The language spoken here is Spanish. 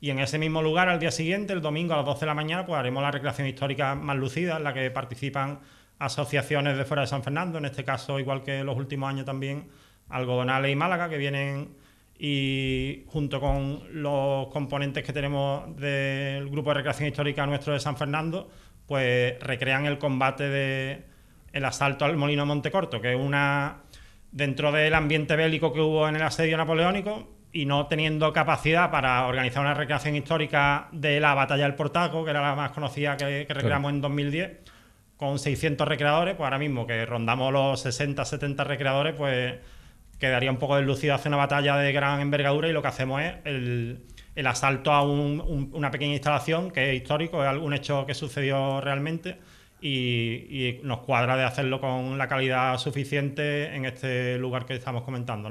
Y en ese mismo lugar, al día siguiente, el domingo a las 12 de la mañana, pues haremos la recreación histórica más lucida, en la que participan asociaciones de fuera de San Fernando, en este caso, igual que los últimos años también, Algodonales y Málaga, que vienen y junto con los componentes que tenemos del grupo de recreación histórica nuestro de San Fernando, pues recrean el combate el asalto al Molino de Montecorto, que es dentro del ambiente bélico que hubo en el asedio napoleónico, y no teniendo capacidad para organizar una recreación histórica de la batalla del Portaco, que era la más conocida que recreamos en 2010, con 600 recreadores, pues ahora mismo que rondamos los 60, 70 recreadores, pues quedaría un poco deslucido hacer una batalla de gran envergadura, y lo que hacemos es el asalto a una pequeña instalación que es histórico, es un hecho que sucedió realmente, y nos cuadra de hacerlo con la calidad suficiente en este lugar que estamos comentando, ¿no?